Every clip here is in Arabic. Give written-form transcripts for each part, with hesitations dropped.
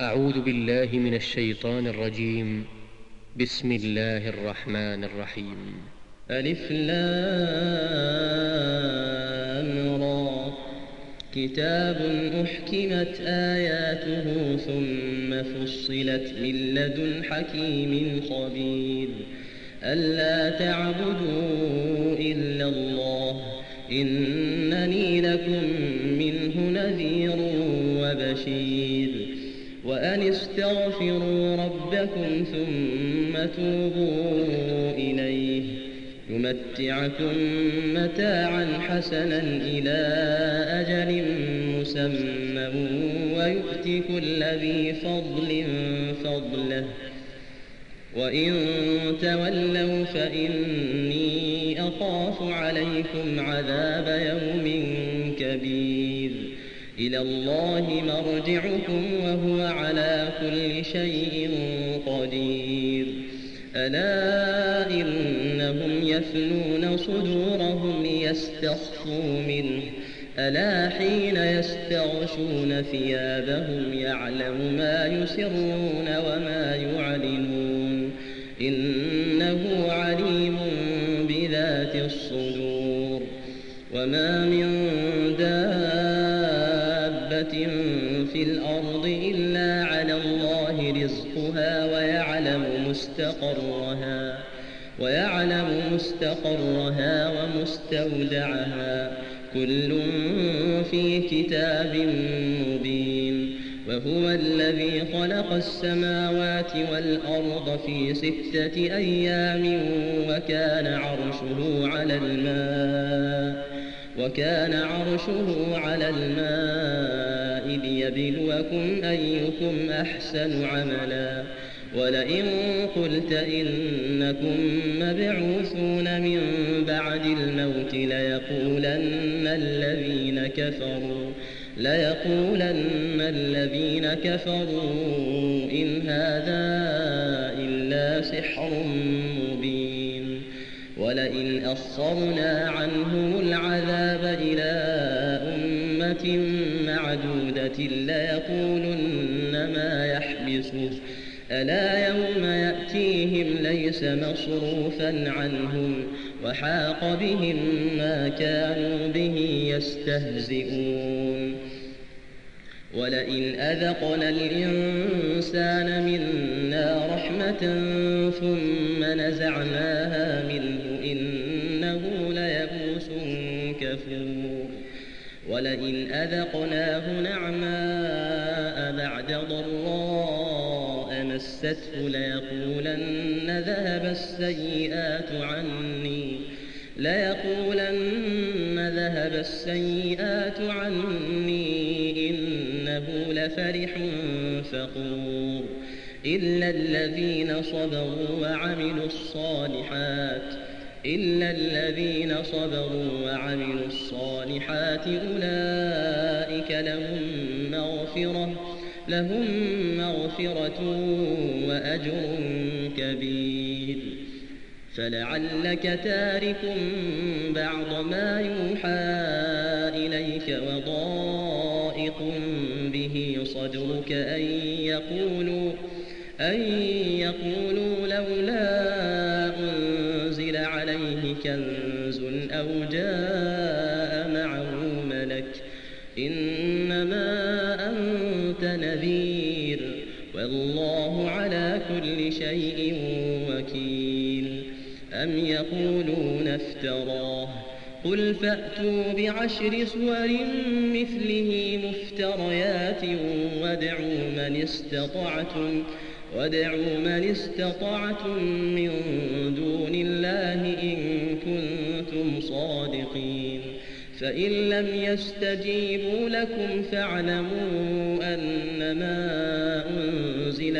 أعوذ بالله من الشيطان الرجيم. بسم الله الرحمن الرحيم. ألف لام را كتاب أحكمت آياته ثم فصلت من لدن حكيم خبير ألا تعبدوا إلا الله إنني لكم منه نذير وبشير وأن استغفروا ربكم ثم توبوا إليه يمتعكم متاعا حسنا إلى أجل مسمى ويؤت كل ذي فضل فضله وإن تولوا فإني أخاف عليكم عذاب يوم كبير إلى الله مرجعكم وهو على كل شيء قدير ألا إنهم يثنون صدورهم ليستخفوا منه ألا حين يستغشون ثيابهم يعلم ما يسرون وما يعلنون إنه عليم بذات الصدور وما من دابة في الأرض إلا على الله رزقها ويعلم مستقرها ومستودعها كل في كتاب مبين وهو الذي خلق السماوات والأرض في 6 أيام وكان عرشه على الماء ليبلوكم أيكم أحسن عملا ولئن قلت إنكم مبعوثون من بعد الموت ليقولن الذين كفروا إن هذا إلا سحر مبين ولئن أخرنا عنهم العذاب إلى أمة معدودة ليقولن ما يحبسه ألا يوم يأتيهم ليس مصروفا عنهم وحاق بهم ما كانوا به يستهزئون ولئن أذقنا الإنسان منا رحمة ثم نزعناها منه إنه ليئوس كفور ولئن أذقناه نعماء بعد ضراء مسته ليقولن ذهب السيئات عني إنه لفرح فخور إلا الذين صبروا وعملوا الصالحات أولئك لهم مغفرة وأجر كبير فلعلك تارك بعض ما يوحى إليك وضائق به صدرك أن يقولوا لولا أنزل عليه كنز أو جاء معه ملك إنما أنت نذير والله على كل شيء وكيل أم يقولون افتراه قل فأتوا ب10 سور مثله مفتريات وادعوا من استطعتم من دون الله إن كنتم صادقين فإن لم يستجيبوا لكم فاعلموا أنما أنزل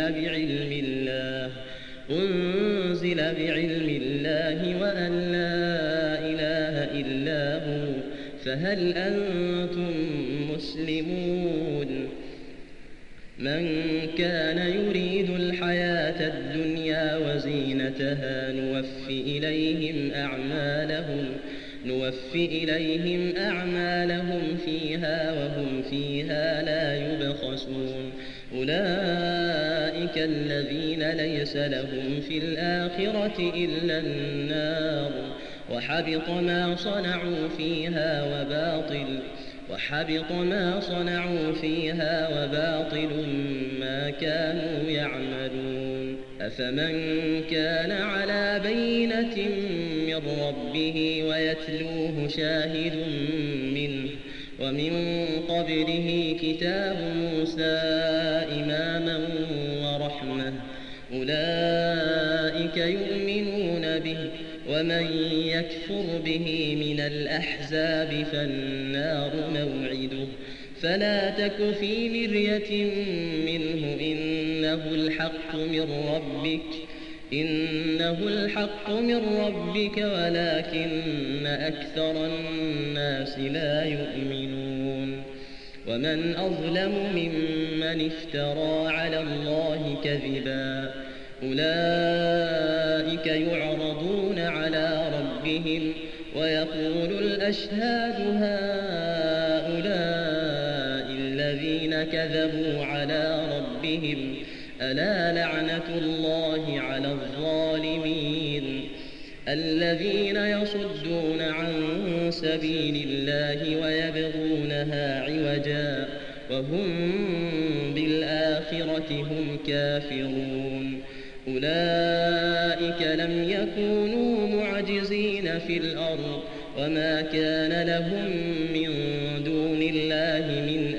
بعلم الله وأن لا إله إلا هو فهل أنتم مسلمون من كان يريد الحياة الدنيا وزينتها نوفي إليهم أعمالهم فيها وهم فيها لا يبخسون أولئك أولئك الذين ليس لهم في الآخرة إلا النار وحبط ما صنعوا فيها وباطل ما كانوا يعملون. أفمن كان على بينة من ربه ويتلوه شاهد منه ومن قبله كتاب موسى إماما ورحمة أولئك يؤمنون به ومن يكفر به من الأحزاب فالنار موعده فلا تك في مرية منه إنه الحق من ربك ولكن أكثر الناس لا يؤمنون. ومن أظلم ممن افترى على الله كذبا أولئك يعرضون على ربهم ويقول الأشهاد هؤلاء الذين كذبوا على ربهم ألا لعنة الله على الظالمين الذين يصدون عن سبيل الله ويبغونها عوجا وهم بالآخرة هم كافرون. أولئك لم يكونوا معجزين في الأرض وما كان لهم من دون الله من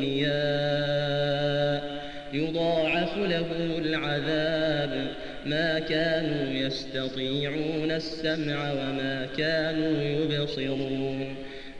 أولياء يضاعف لهم العذاب ما كانوا يستطيعون السمع وما كانوا يبصرون.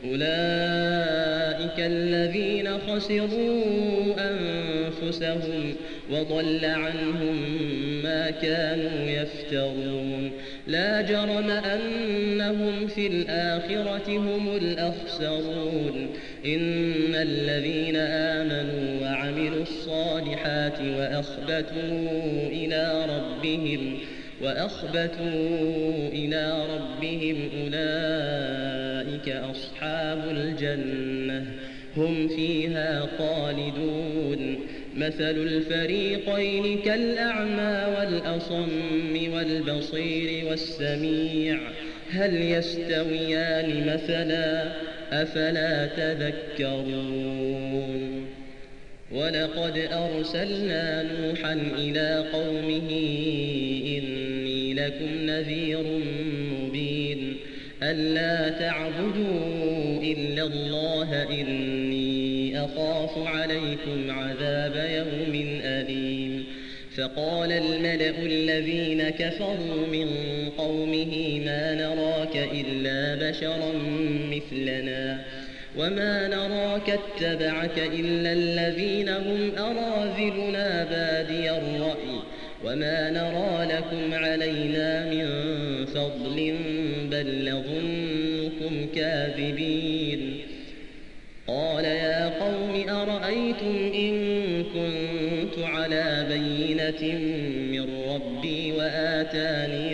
أولئك الذين خسروا أنفسهم وضل عنهم ما كانوا يفترون. لا جرم أنهم في الآخرة هم الأخسرون. إن الذين آمنوا وعملوا الصالحات وأخبتوا إلى ربهم أولئك أصحاب الجنة هم فيها خالدون. مثل الفريقين كالأعمى والأصم والبصير والسميع هل يستويان مثلا أفلا تذكرون. ولقد أرسلنا نوحا إلى قومه إني لكم نذير مبين ألا تعبدوا إلا الله إني أخاف عليكم عذاب يوم أليم. فقال الملأ الذين كفروا من قومه ما نراك إلا بشرا مثلنا وما نراك اتبعك إلا الذين هم أراذلنا بادي الرأي وما نرى لكم علينا من فضل بل نظنكم كاذبين. قال يا قوم أرأيتم إن كنت على بينة من ربي وآتاني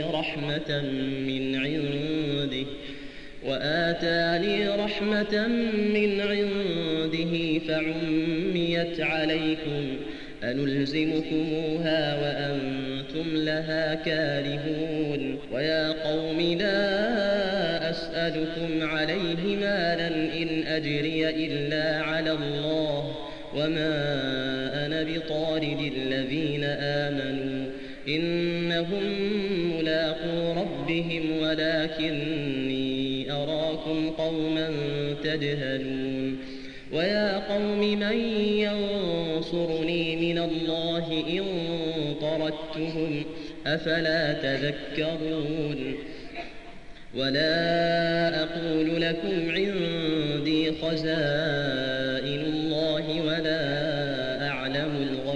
رحمة من عنده فعميت عليكم أنلزمكموها وأنتم لها كارهون. ويا قوم لا أسألكم عليه مالا إن أجري إلا على الله وما أنا بطارد الذين آمنوا إنهم ملاقو ربهم ولكني أراكم قوما تجهلون. ويا قوم من ينصرني من الله إن طردتهم أفلا تذكرون. ولا أقول لكم عندي خزائن الله ولا أعلم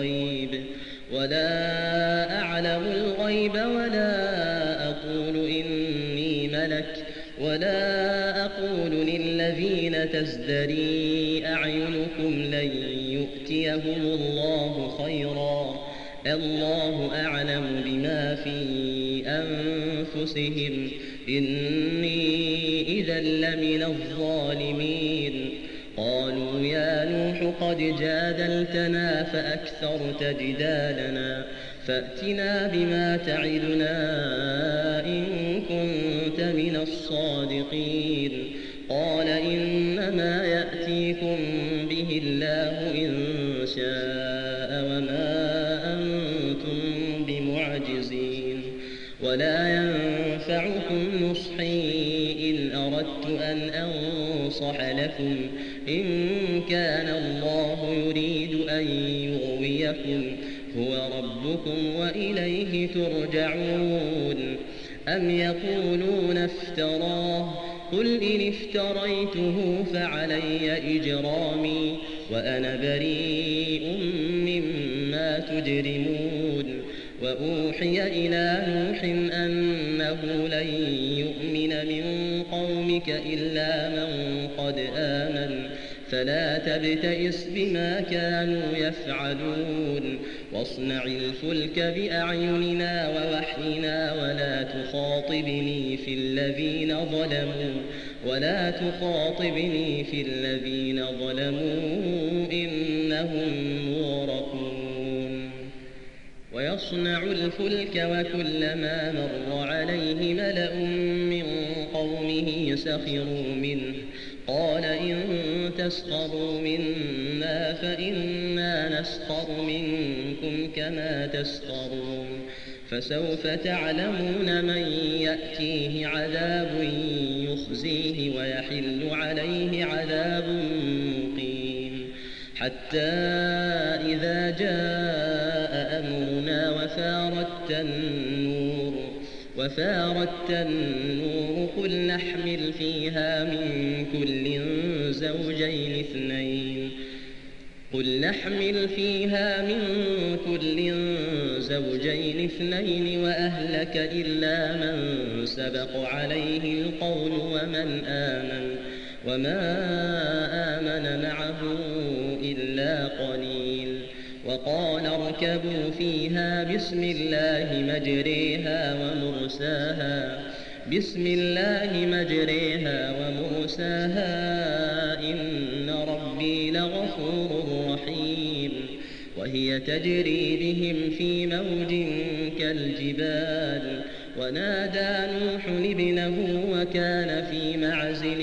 الغيب ولا أقول إني ملك ولا أقول للذين تزدري أعينكم لن يؤتيهم الله خيرا الله أعلم بما في أنفسهم إني إذا لمن الظالمين. قالوا يا نوح قد جادلتنا فأكثرت جدالنا فأتنا بما تعدنا إن كنت من الصادقين قال إنما يأتيكم به الله إن شاء وما أنتم بمعجزين ولا ينفعكم نصحي إن أردت أن أنصح لكم إن كان الله يريد أن يغويكم هو ربكم وإليه ترجعون أم يقولون افتراه قل إن افتريته فعلي إجرامي وأنا بريء مما تجرمون وأوحي إلى نوح أنه لن يؤمن من قومك إلا من قد آمن فلا تبتئس بما كانوا يفعلون واصنع الفلك بأعيننا ووحينا ولا تخاطبني في الذين ظلموا إنهم مغرقون ويصنع الفلك وكلما مر عليه ملأ من قومه سخروا منه قال إن تسخروا منا فإنا نسخر منكم كما تسخرون فسوف تعلمون من يأتيه عذاب يخزيه ويحل عليه عذاب مقيم حتى إذا جاء أمرنا وفارت النور قل نحمل فيها من كل زوجين اثنين وأهلك إلا من سبق عليه القول وما آمن معه إلا قليل وقال اركبوا فيها بسم الله مجريها ومرساها إن ربي لغفور رحيم وهي تجري بهم في موج كالجبال ونادى نوح ابنه وكان في معزل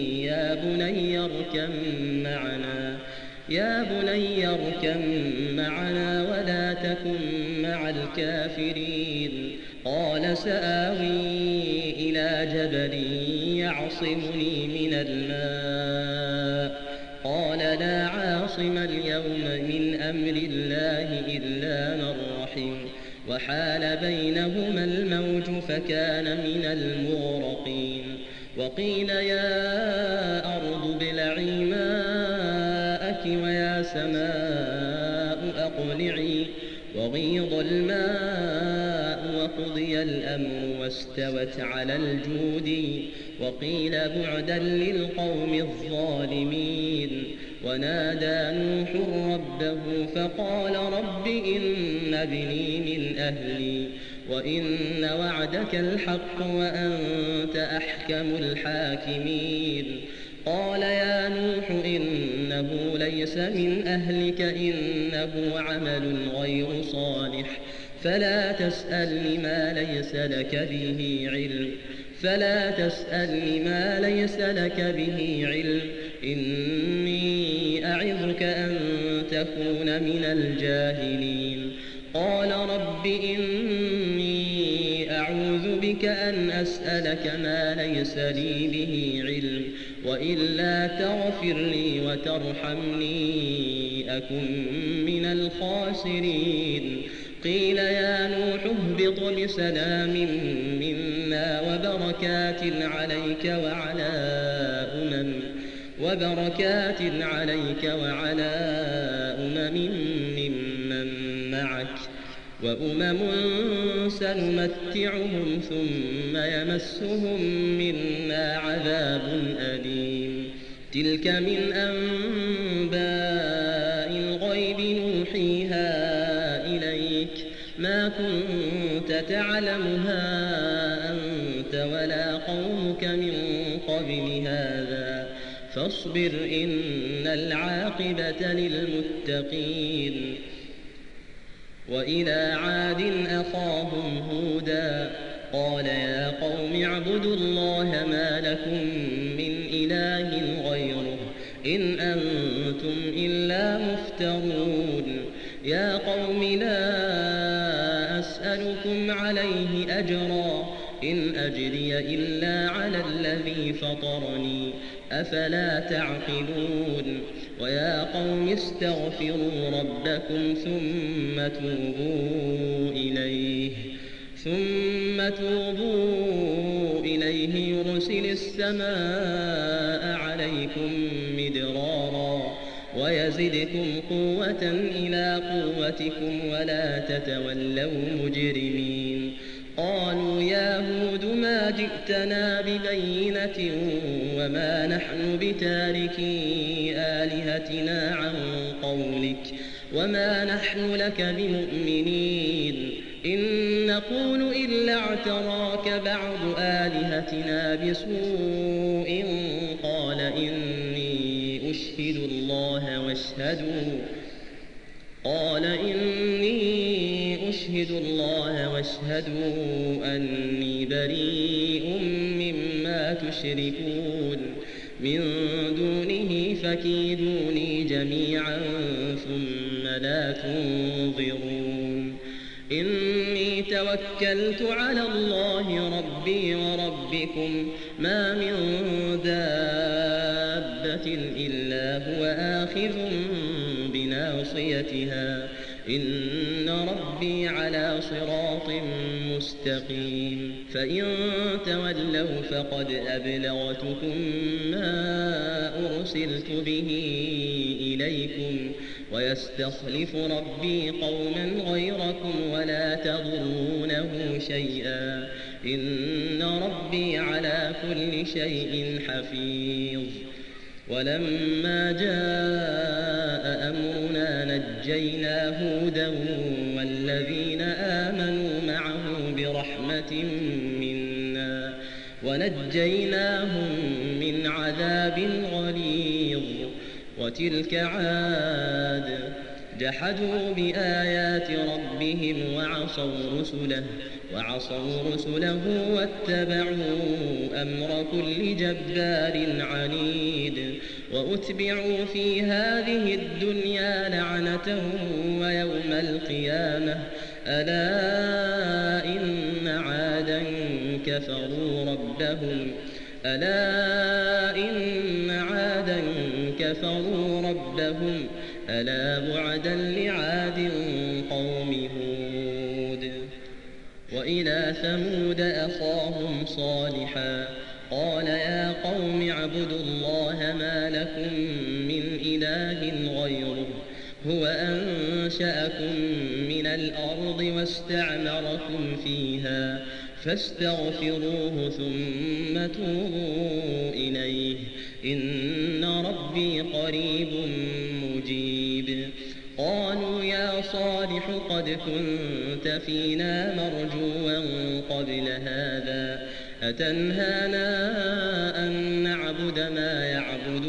يا بني اركب معنا ولا تكن مع الكافرين قال سآوي إلى جبل يعصمني من الماء قال لا عاصم اليوم من أمر الله إلا من رحم وحال بينهما الموج فكان من المغرقين وقيل يا أرض ابلعي ماءك ويا سماء أقلعي وغيض الماء وقضي الأمر واستوت على الجود وقيل بعدا للقوم الظالمين ونادى نوح ربه فقال رب إن ابني من أهلي وإن وعدك الحق وأنت أحكم الحاكمين قال يا نوح إنه ليس من أهلك إنه عمل غير صالح فلا تسألني ما ليس لك به علم إني أعظك أن تكون من الجاهلين قال رب إني أعوذ بك أن أسألك ما ليس لي به علم وإلا تغفر لي وترحمني أكن من الخاسرين قيل يا نوح اهبط بسلام منا وبركات عليك وعلى أمم ممن معك وأمم سنمتعهم ثم يمسهم منا عذاب أليم تلك من أنباء الغيب نوحيها إليك ما كنت تعلمها أنت ولا قومك من قبل هذا فاصبر إن العاقبة للمتقين. وإلى عاد أخاهم هودا قال يا قوم اعبدوا الله ما لكم من إله غيره إن أنتم إلا مفترون. يا قوم لا أسألكم عليه أجرا إن أجري إلا على الذي فطرني أفلا تعقلون. ويا قوم استغفروا ربكم ثم توبوا إليه يرسل السماء عليكم مدرارا ويزدكم قوة إلى قوتكم ولا تتولوا مجرمين. قالوا يا هود ما جئتنا ببينة وما نحن بتاركي آلهتنا عن قولك وما نحن لك بمؤمنين إن نقول إلا اعتراك بعض آلهتنا بسوء قال إني أشهد الله واشهدوا أني بريء مما تشركون من دونه فكيدوني جميعا ثم لا تنظرون. إني توكلت على الله ربي وربكم ما من دابة إلا هو آخذ بناصيتها إن ربي على صراط مستقيم. فإن تولوا فقد أبلغتكم ما أرسلت به إليكم ويستخلف ربي قوما غيركم ولا تضرونه شيئا إن ربي على كل شيء حفيظ. ولما جاء أمرنا نجينا هودا والذين آمنوا معه برحمة منا ونجيناهم من عذاب غليظ. وتلك عاد جحدوا بآيات ربهم وعصوا رسله واتبعوا أمر كل جبار عنيد. وأتبعوا في هذه الدنيا لعنة ويوم القيامة ألا إن عادا كفروا ربهم ألا بعدا لعاد قوم هود. وإلى ثمود أخاهم صالحا قال يا قوم اعبدوا الله ما لكم من إله غيره هو أنشأكم من الأرض واستعمركم فيها فاستغفروه ثم توبوا إليه إن ربي قريب مجيب. قالوا يا صالح قد كنت فينا مرجوا قبل هذا أتنهانا أن نعبد ما يعبد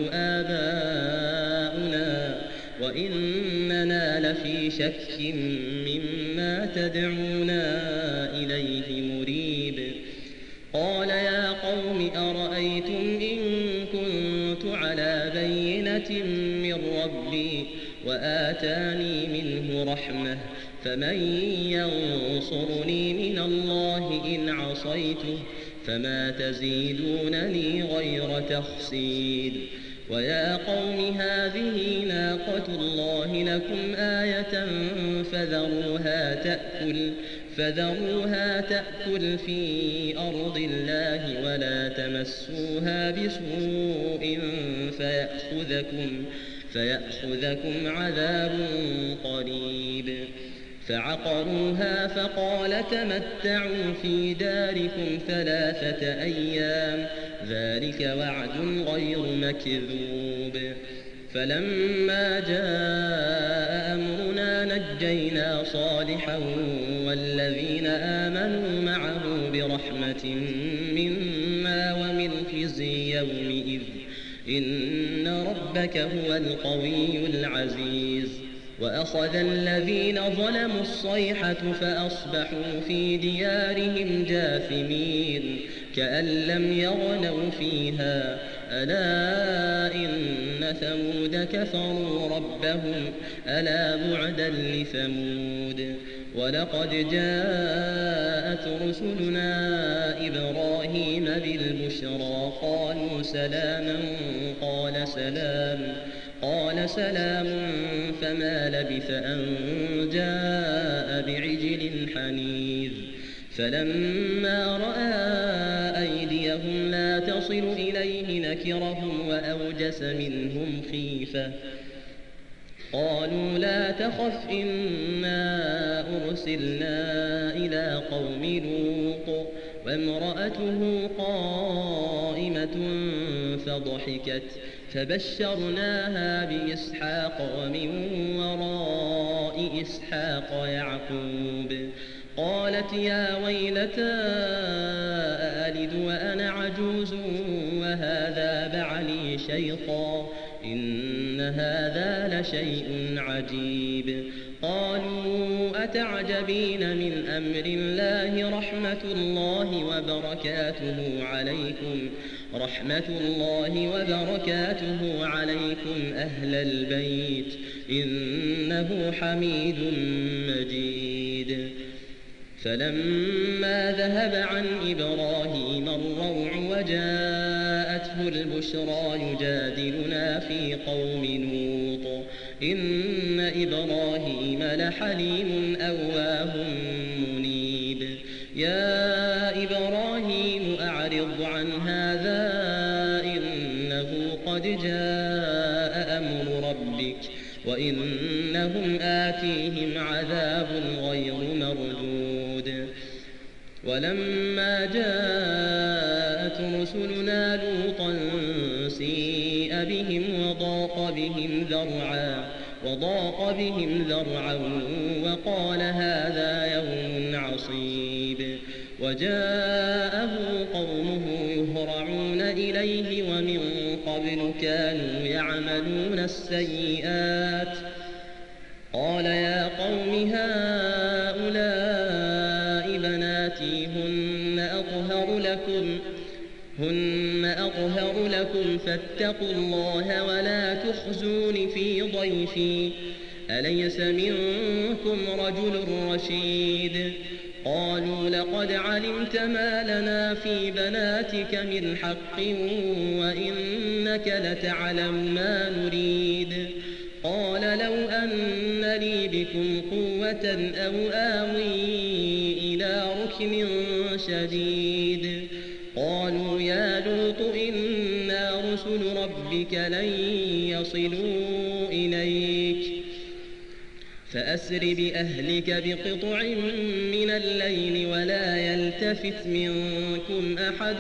آباؤنا وإننا لفي شك مما تدعونا إليه مريب. قال يا قوم أرأيتم إن كنت على بينة من ربي وآتاني منه رحمة فمن ينصرني من الله إن عصيته فما تزيدونني غير تخسير. ويا قوم هذه ناقة الله لكم آية فذروها تأكل في أرض الله ولا تمسوها بسوء فيأخذكم عذاب قريب. فعقروها فقال تمتعوا في داركم 3 أيام ذلك وعد غير مكذوب. فلما جاء أمرنا نجينا صالحا والذين آمنوا معه برحمة منا ومن خزي يومئذ إن ربك هو القوي العزيز. وأخذ الذين ظلموا الصيحة فأصبحوا في ديارهم جاثمين كأن لم يغنوا فيها ألا إن ثمود كفروا ربهم ألا بعدا لثمود. ولقد جاءت رسلنا إبراهيم بالبشرى قالوا سلاما قال سلام فما لبث أن جاء بعجل حنيذ. فلما رأى أيديهم لا تصل إليه نكرهم وأوجس منهم خيفة قالوا لا تخف إنا أرسلنا إلى قوم لوط وامرأته قائمة فضحكت فبشرناها بإسحاق ومن وراء إسحاق يعقوب. قالت يا ويلتى أألد وأنا عجوز وهذا بعلي شيخا إن هذا لشيء عجيب. قالوا أتعجبين من أمر الله رحمة الله وبركاته عليكم أهل البيت إنه حميد مجيد. فلما ذهب عن إبراهيم الروع وجاءته البشرى يجادلنا في قوم لوط إن إبراهيم لحليم أواه منيب. يا إبراهيم أعرض عن هذا إنه قد جاء أمر ربك وإنهم آتيهم عذاب غير مردود. ولما جاءت رسلنا لوطا سيء بهم وضاق بهم ذرعا وقال هذا يوم عصيب. وجاءه قومه يهرعون إليه ومن قبل كانوا يعملون السيئات. قال يا قوم هؤلاء بناتي هن أطهر لكم فاتقوا الله ولا تخزون في ضيفي أليس منكم رجل رشيد. قالوا لقد علمت ما لنا في بناتك من حق وإنك لتعلم ما نريد. قال لو أن لي بكم قوة أو آوي إلى ركن شديد. قالوا يا لوط إنا رسل ربك لن يصلوا إليك فأسر بأهلك بقطع من الليل ولا يلتفت منكم أحد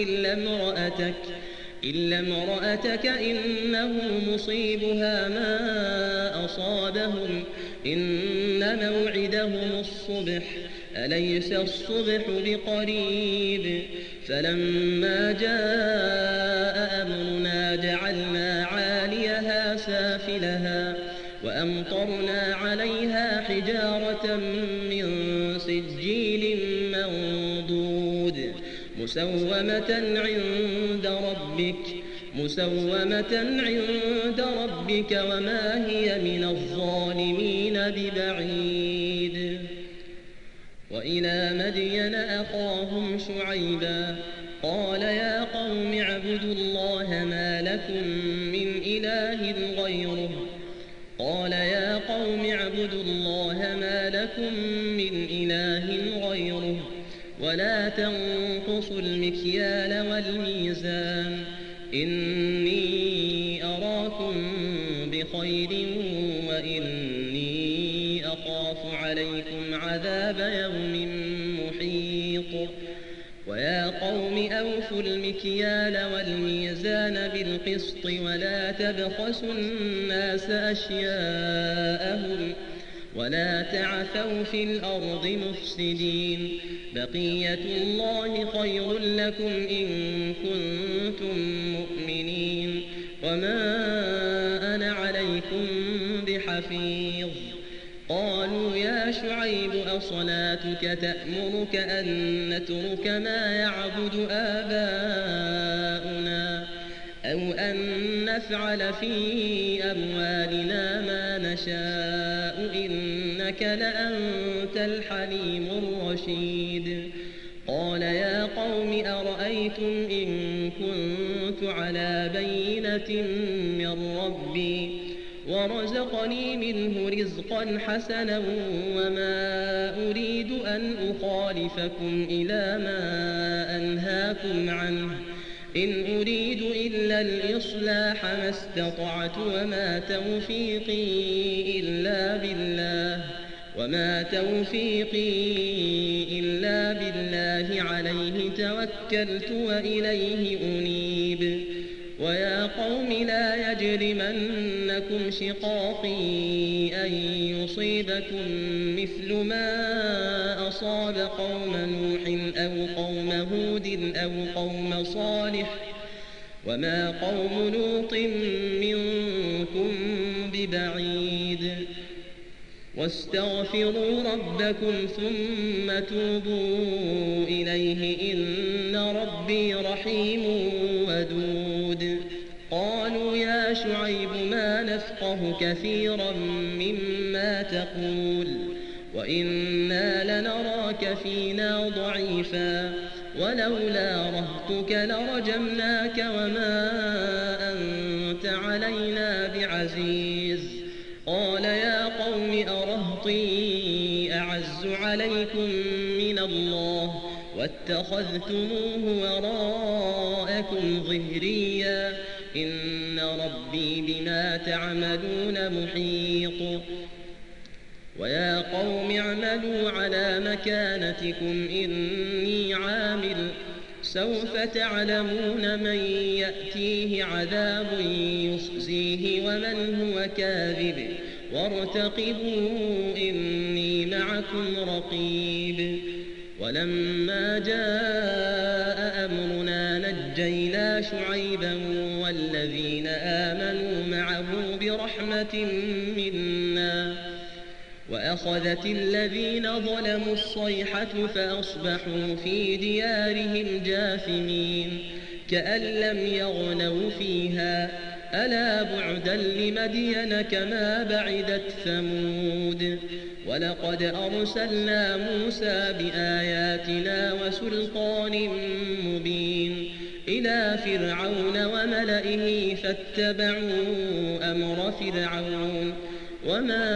إلا امرأتك إنه مصيبها ما أصابهم إن موعدهم الصبح أليس الصبح بقريب. فلما جاء أمرنا جعلنا عاليها سافلها وأمطرنا عليها حجارة من سجيل منضود مسومة عند ربك وما هي من الظالمين ببعيد. وإلى مدين أخاهم شعيبا قال يا قوم اعبدوا الله ما لكم من إله غيره ولا تنقصوا المكيال والميزان إني أراكم بخير وإني أخاف عليكم عذاب يوم محيط. ويا قوم أوفوا المكيال والميزان بالقسط ولا تبخسوا الناس أشياءهم ولا تعثوا في الأرض مفسدين. بقية الله خير لكم إن كنتم مؤمنين. وما أنا عليكم بحفيظ. قالوا يا شعيب أصلاتك تأمرك أن نترك ما يعبد آباؤنا أو أن نفعل في أموالنا ما نشاء إنك لأنت الحليم الرشيد. قال يا قوم أرأيتم إن كنت على بينة من ربي ورزقني منه رزقا حسنا وما أريد أن أخالفكم إلى ما أنهاكم عنه إن أريد إلا الإصلاح ما استطعت وما توفيقي إلا بالله عليه توكلت وإليه أنيب. ويا قوم لا يجرمنكم شقاقي أن يصيبكم مثل ما أصاب قوم نوح أو قوم هود أو قوم صالح وما قوم لوط منكم ببعيد. واستغفروا ربكم ثم توبوا إليه إن ربي رحيم ودود. قالوا يا شعيب ما نفقه كثيرا مما تقول وإنا لنراك فينا ضعيفا ولولا رهطك لرجمناك وما أنت علينا بعزيز. قال يا قوم أرهطي أعز عليكم من الله واتخذتموه وراءكم ظهريا إن ربي بما تعملون محيط. ويا قوم اعملوا على مكانتكم إني عامل سوف تعلمون من يأتيه عذاب يخزيه ومن هو كاذب وارتقبوا إني معكم رقيب. ولما جاء أمرنا نجينا شعيبا والذين آمنوا معه برحمة منا وأخذت الذين ظلموا الصيحة فأصبحوا في ديارهم جاثمين كأن لم يغنوا فيها ألا بعدا لمدين كما بعدت ثمود. ولقد أرسلنا موسى بآياتنا وسلطان مبين إلى فرعون وملئه فاتبعوا أمر فرعون وما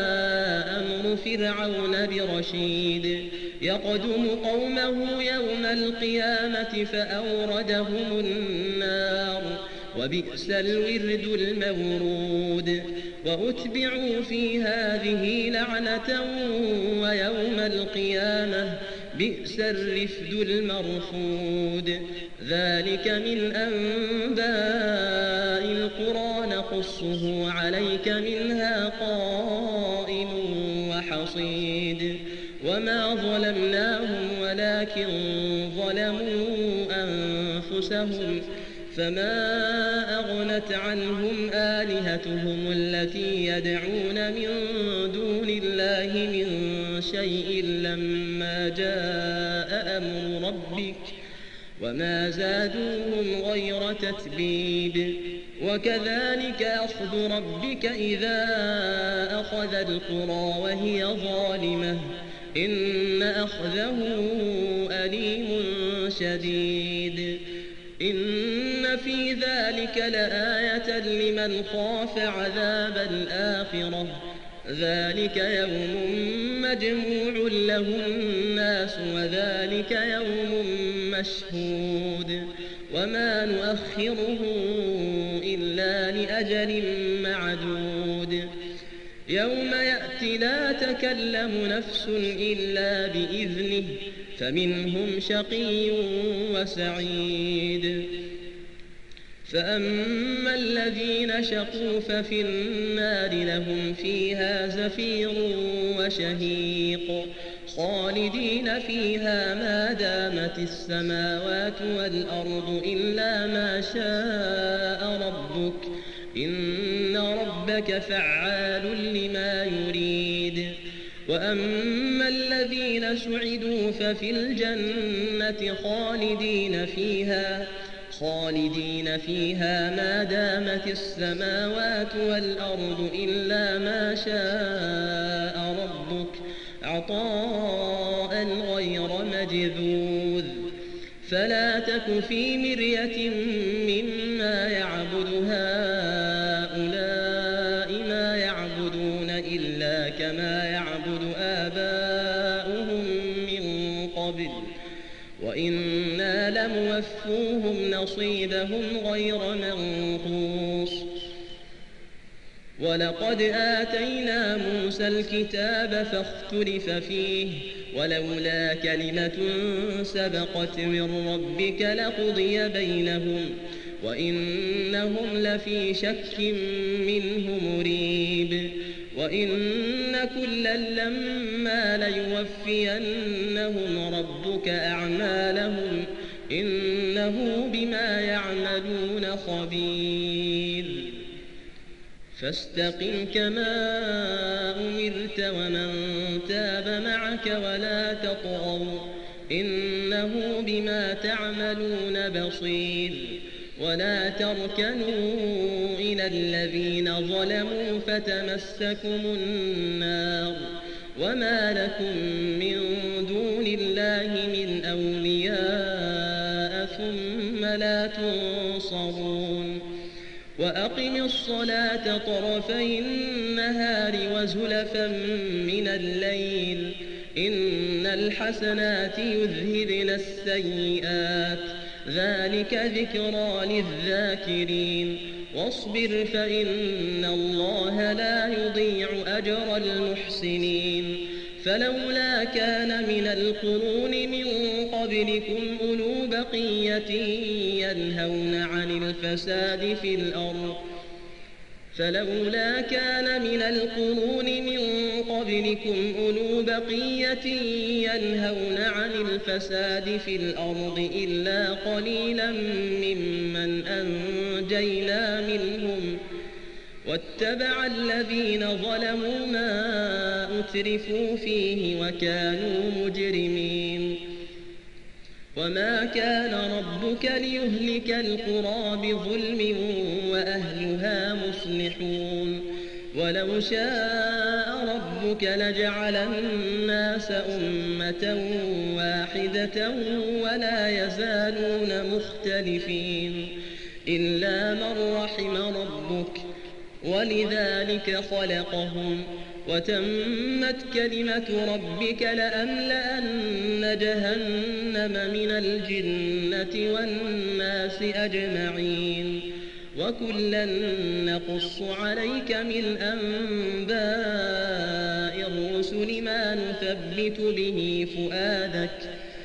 أمر فرعون برشيد. يقدم قومه يوم القيامة فأوردهم النار وبئس الورد المورود. وأتبعوا في هذه لعنة ويوم القيامة بئس الرفد المرفود. ذلك من أنباء القرى نقصه عليك منها قائم وحصيد. وما ظلمناهم ولكن ظلموا أنفسهم فما أغنت عنهم آلهتهم التي يدعون من دون الله من شيء لما جاء أمر ربك وما زادوهم غير تتبيب. وكذلك أخذ ربك إذا أخذ القرى وهي ظالمة إن أخذه أليم شديد. إن في ذلك لآية لمن خاف عذاب الآخرة ذلك يوم مجموع له الناس وذلك يوم مشهود وما نؤخره إلا لأجل معدود. يوم يأتي لا تكلم نفس إلا بإذنه فمنهم شقي وسعيد. فأما الذين شقوا ففي النار لهم فيها زفير وشهيق خالدين فيها ما دامت السماوات والأرض إلا ما شاء ربك إن ربك فعال لما يريد. وأما الذين سعدوا ففي الجنة خالدين فيها ما دامت السماوات والأرض إلا ما شاء ربك عطاء غير مجذوذ. فلا تك في مرية مما يعبد هؤلاء ما يعبدون إلا كما يعبد آباؤهم من قبل وإنا لموفوهم نصيبهم غير منقوص. ولقد آتينا موسى الكتاب فاختلف فيه ولولا كلمة سبقت من ربك لقضي بينهم وإنهم لفي شك منه مريب. وإن كلا لما ليوفينهم ربك أعمالهم إنه بما يعملون خبير. فاستقم كما أمرت ومن تاب معك ولا تطغوا إنه بما تعملون بصير. ولا تركنوا إلى الذين ظلموا فتمسكم النار وما لكم من دون الله من أولياء ثم لا تنصرون. وأقم الصلاة طرفي النهار وزلفا من الليل إن الحسنات يذهبن السيئات ذلك ذكرى للذاكرين. واصبر فإن الله لا يضيع أجر المحسنين. فلولا كان من القرون من قبلكم أولو بقية ينهون عن الفساد في الأرض إلا قليلا ممن أنجينا منهم واتبع الذين ظلموا ما أترفوا فيه وكانوا مجرمين. وما كان ربك ليهلك القرى بظلم وأهلها مصلحون. ولو شاء ربك لجعل الناس أمة واحدة ولا يزالون مختلفين إلا من رحم ربك ولذلك خلقهم. وتمت كلمة ربك لأملأن جهنم من الجنة والناس أجمعين. وكلا نقص عليك من أنباء الرسل ما نثبت به فؤادك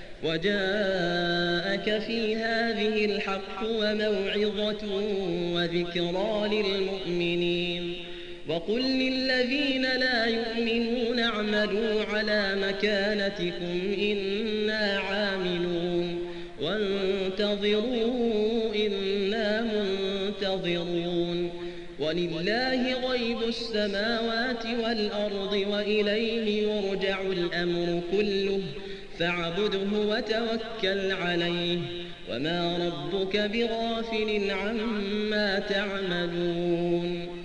وجاءك في هذه الحق وموعظة وذكرى للمؤمنين. وقل للذين لا يؤمنون اعملوا على مكانتكم إنا عاملون وانتظروا إنا منتظرون. ولله غيب السماوات والأرض وإليه يرجع الأمر كله فاعبده وتوكل عليه وما ربك بغافل عما تعملون.